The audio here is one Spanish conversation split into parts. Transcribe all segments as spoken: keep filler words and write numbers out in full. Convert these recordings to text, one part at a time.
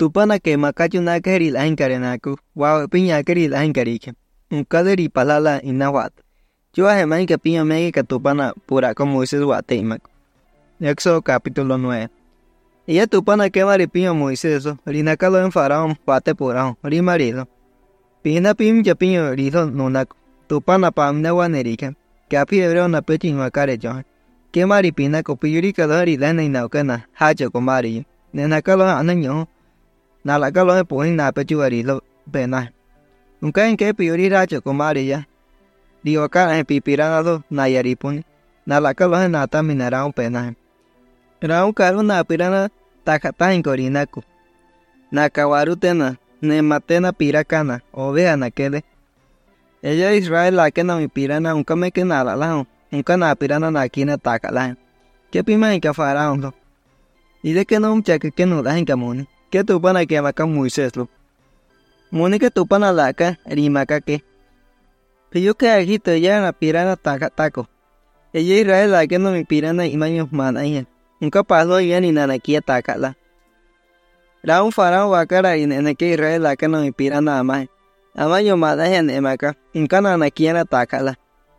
Tupana que macayuna keri la encarenaku, wow piña keri la encarique. Un caderi palala inawat. Yo a gemán que piña megi que tupana pura como Moisés guateimac. Éxodo capítulo nueve. Y ya tupana que maripiña Moisés, rinacalo en faraón, pate purao, rimarido. Pina pim ya piño rizo nunaco. Tupana pam newanerica. Que a pie hebreo na pechin macare yo. Que maripina copiyurica dori lena inaucana, hacho comari. Nenacalo anaño. Nalacalo en puin na pechuarilo, pena. Nunca en que piuri hacho comari ya. Dio cara en pipiranado, nayaripun. Nalacalo en nata minerao pena. Era un caro na pirana tacata en corinaco. Nacawarutena, nematena piracana, ovea naquele. Ella Israel la que no mi pirana, un me que nada lao, un cana pirana na quina tacala. ¿Qué pima en que faraón? Y de que no un chaque que no da en camoni. ¿Qué tu pana que maca Moisés lo? Moni que tu pana laca, rimaca que. Piyo que agito ya la pirana taca taco. Ella Israel la que no mi pirana y maños manaya. Nunca pasó ya ni nada aquí atacala. Era un faraón vacara y en que Israel la que no mi pirana amay. Amayo madaya en emaca, nunca nada aquí atacala.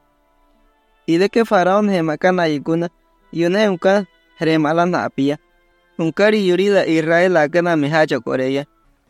Y de que faraón emaca na yukuna, y una nunca remala na pia. Un cari yurida Israel la que na mi hacho coreya.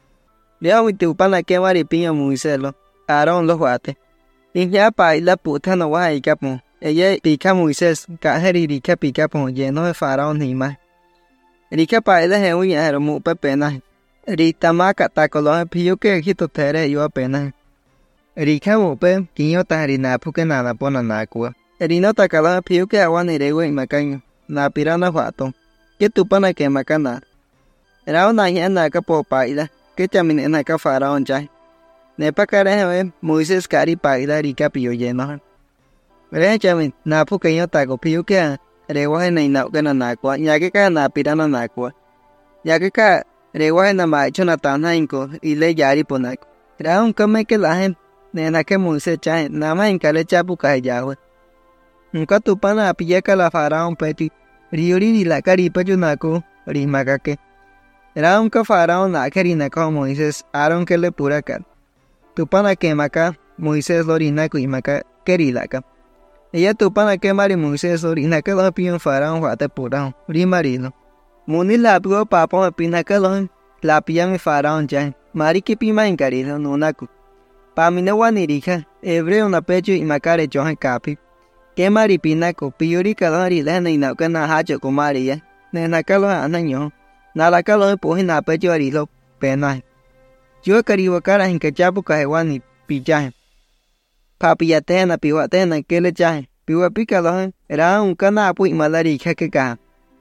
Ya mi tupana que maripiña Moiselo, Aarón los guate. Y ya pa y la puta no va a ir capo. Ella pica Moisés, cajeri rica pica po lleno de faraón ni más. Rica pa ella es un yajero muy pepena. Rita maca tacolo piyo que quito tere yo apenas. Rica mupe, quiño tarina porque nada pona nacua. Erino tacala piyo que agua ni regue y macaño. Na pirana vato. Que tu pana que macana. Era una yana capo paila, que también en acá faraón ya. Nepa careje Moisés cari paila rica piyo lleno. Rechamin, na puqueño taco piu que reguaje na inauca nacua, ya que ca na pirana nacua. Ya que ca reguaje na macho na tana inco y le yari ponaco. Era un come que la gente, nena que Moisés chaje, na más en cale chapu caje yahue. Nunca tu pana pilleca la faraón peti, riuri ni la caripa yunaco, rimaca que. Era un ca faraón na querina como Moisés, aron que le pura car. Tu pana que maca, Moisés lorinaco y maca querilaca. Ella tu pana que mari Moisés orina que lo pion faraón guate purao, rimarino. Muni la pio papo pina que lo la pia mi faraón ya, mari que pima en carido no naku. Pa mi no wanirija, hebreo na pecho y macare johan capi. Que mari pinaco, piori calori lena y nauca na hacho con maria, nena calo anaño, na la calo puji na pecho arilo, pena. Yo caribo cara en que chapu cajewani, pillaje. Papi ya tena piwa tena que le chaje. Piwa pica lo era un cana pu malari que ka.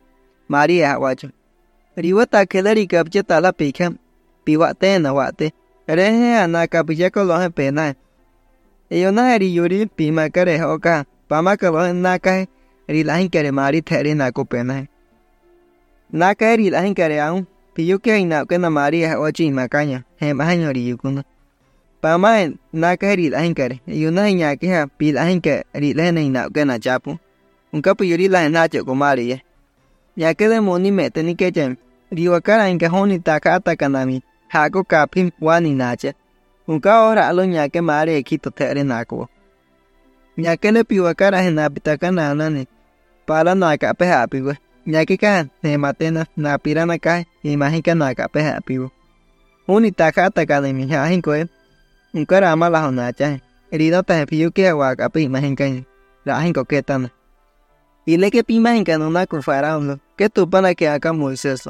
María guacho. Riwa ta que le capcheta la pica. Piwa tena guate. Reje ana capilla con lo pena. Ello na eri yuri pima care hoka. Pama que lo na cae. Ri la que mari tere na ko pena. Na cae ri la que aun. Piyo que ina que na María ochi macaña. He mañori yukuna. Pama na kari la hinkare y una niña que ha pila hinka ri lena ina que na chapu un capo yuri la nacho comari ya que de moni mete ni que jem riwa cara hinka honi taka atakanami hago kapim wani nache un ka ora lo nya que mare quito tere nako ya que le piwa cara en apitakana nani para na ka pe happy we ya que ka ne matena na pirana ka imagina na ka pe happy we honi taka atakanami ha hinko un cara mala hona cha herido ta piu que agua capi imagen can la gente coquetana y le que imagen can una con faraón que tu pana que acá Moisés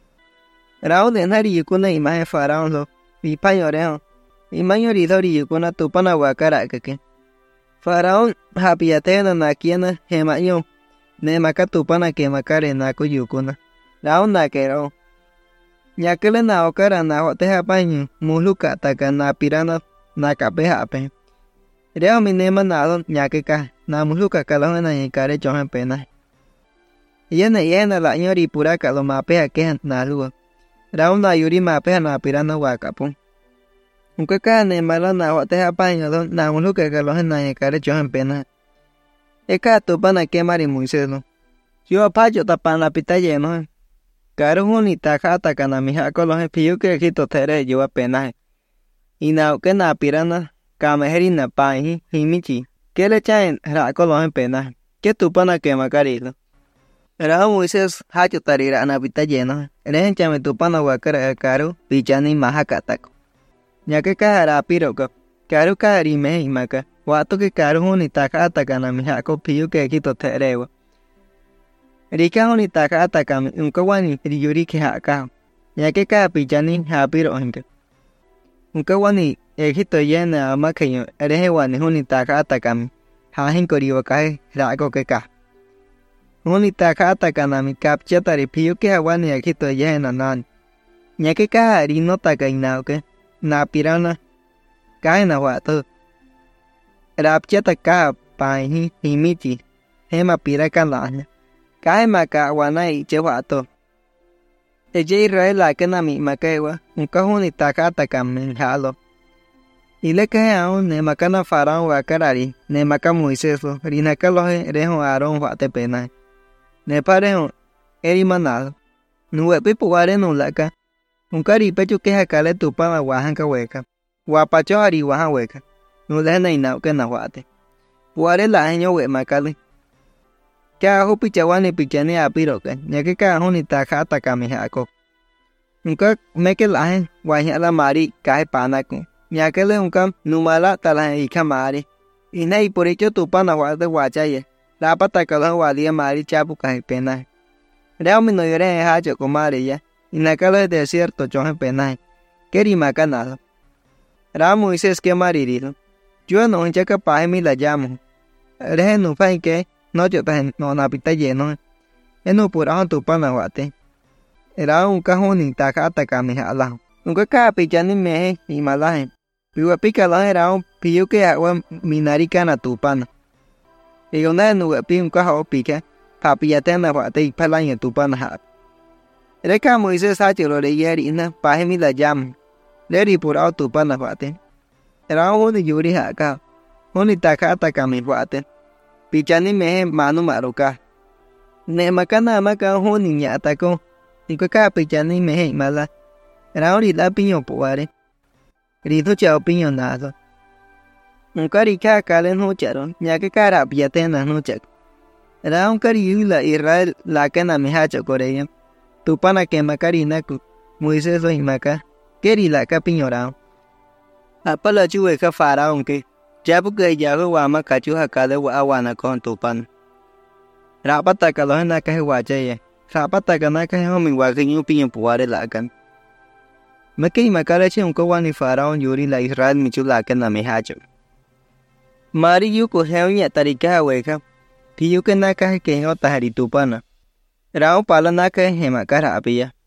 rao de nari yukuna imagen faraón lo y payoreo y mayoría de yukuna tu pana guacara que faraón hapiatena na kiena hemayo ne maka tu pana que macare na ko yukuna rao na que rao ya que le na okara na hote hapaño muluka taka na pirana na cape hape. Reo mi nema nado ñake ka na muluka kalon na yikare johan pena. Yena yena la ñori pura kalo mape ke na luo. Rao na yuri mape na pirana wakapu. Unka ka ne mala na hote hapaño don na muluka kalon na yikare johan pena. Eka tu pana que mari Moisés no. Yo apayo tapana pita lleno. Caro huni taka atakana mi hako lohe piyu que quito tere yo apenas. Y na que na pirana kameherina pahi himichi. Que le chaen rako lohe pena. Que tu pana que macarilo. Era Moisés hacho tarira anabita lleno. Eres chame tu pana wakara caro pichani mahakatako. Ya que kahara piroco. Caro kahari me imaka. Wato que caro huni taka atakana mi hako piyu que quito tere. Rika honi taka atakami unka wani riyuri ke haka. Ya que ka pichani hapiro hinka. Unka wani egito yena amakayo erehe wani honi taka atakami. Ha hinkori wakahe rako ke ka. Honi taka atakanami kapchatari piyo ke hawani egito yena nani. Ya que ka harino taka inauke. Na pirana. Kaina wato. Rapchata ka pahi himichi. Hema piraka lanya. Kae maka wanai chewato. Eje Israel la que nami makewa, un cajuni takata kamen halo. Ile que aún ne makana faraón wakarari, ne maka Moisés lo, rina kalohe rejo Aarón wate pena. Ne parejo, eri manado. Nuwe pipuare no laka. Un cari pecho que hakale tu pana wahanka weka. Wapacho ari wahan weka. No le na inau que na wate. Puare la año we makale. Kya ho pichawani pichani apiroke, ya que ka honi taka atakami hako. Unka meke lahen, wahi ala mari kae panako. Ya que le unka numala tala hika mari. Ina y por hecho tu pana wade wachaye. La patakala wadia mari chapu kae pena. Reo mi no yore hacho komari ya. Ina kala desierto chohe pena. Keri maka nada. Ra Moisés que maririlo. Yo no hincha capaz mi la llamo. Rehe no fa que no yo tan no napita lleno. Eno pura tu pana wate. Era un cajón taka atakami hala. Nunca ka pichani mehe y malaje. Piwa pika la era un piyu que agua minarika na tu pana. Y una nube pi un cajo pica. Papi ya tena wate y palaña tu pana ha. Era ka Moisés hacho lo de yeri na pahe mi la llamo. Leri pura tu pana wate. Era un de yuri haka. Honi taka atakami wate. Pichani mehe manu maruka. Ne makana maka honi nyatako. Niko ka pichani mehe mala. Rauri la piño puare. Rito chao piño nado. Nunca rika kalen hucharon. Ya que cara piatena nuchak. Ra un cariula Israel la cana mehacho coreya. Tu pana que macarinaku. Moisés lo imaka. Keri la ka piño rao. Apala chuwe ka faraon que. Jabu que yago wama kachu hakade wa awana con tu pan. Rapata ka lo na ka wachaye. Rapata ka na ka homi wa kinyu piño puare la kan. Maki makarache un kawani faraon yuri la Israel michu la kan na mehacho. Mari yu ko heunya tarika weka. Piyu que na ka ke hota hari tu pana. Rao pala na ka hema kara apia.